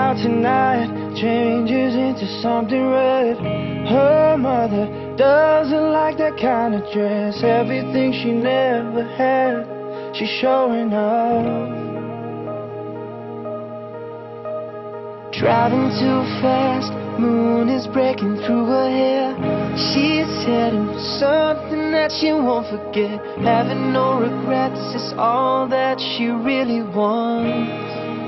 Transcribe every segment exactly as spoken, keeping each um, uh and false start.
out tonight changes into something red. Her mother doesn't like that kind of dress. Everything she never had, she's showing off. Driving too fast, moon is breaking through her hair. She's heading for something that she won't forget. Having no regrets is all that she really wants.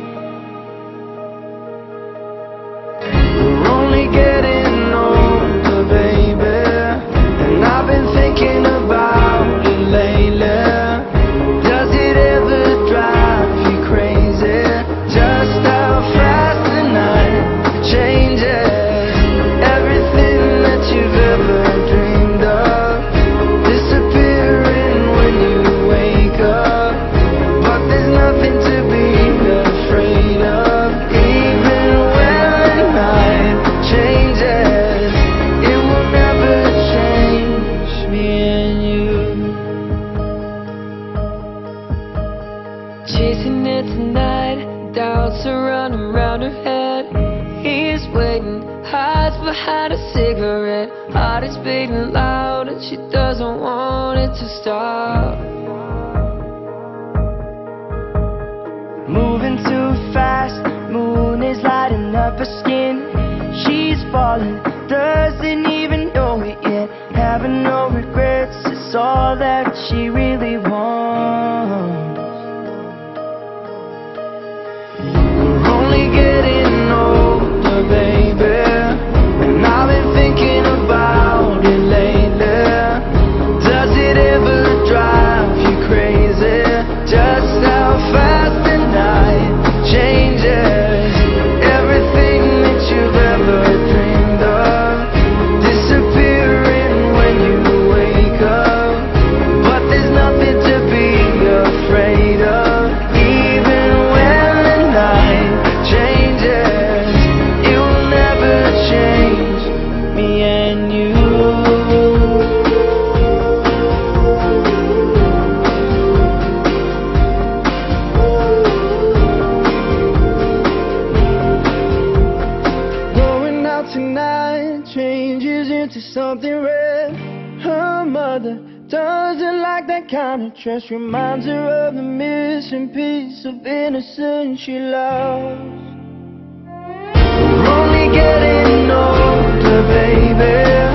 We're only getting older, baby, and I've been thinking about it lately. Does it ever drive you crazy? Just how fast the night changes. Everything that you've ever dreamed of disappearing when you wake up. But there's nothing to be afraid of. Even when the night changes, it will never change me and you. Chasing it tonight, doubts are running round her head. He's waiting, hides behind a cigarette. Heart is beating loud and she doesn't want it to stop. Moving too fast, moon is lighting up her skin. She's falling, doesn't even know it yet. Having no regrets is all that she really wants. We're only getting older, baby, and I've been thinking about it lately. Does it ever drive you crazy? Just how fast the night changes. Everything that you've ever dreamed of disappearing when you wake up. But there's nothing to be afraid of. Even when the night changes, it will never change me and you. Going out tonight changes into something red. Her mother doesn't like that kind of dress. Reminds her of the missing piece of innocence she lost. We're only getting older, baby,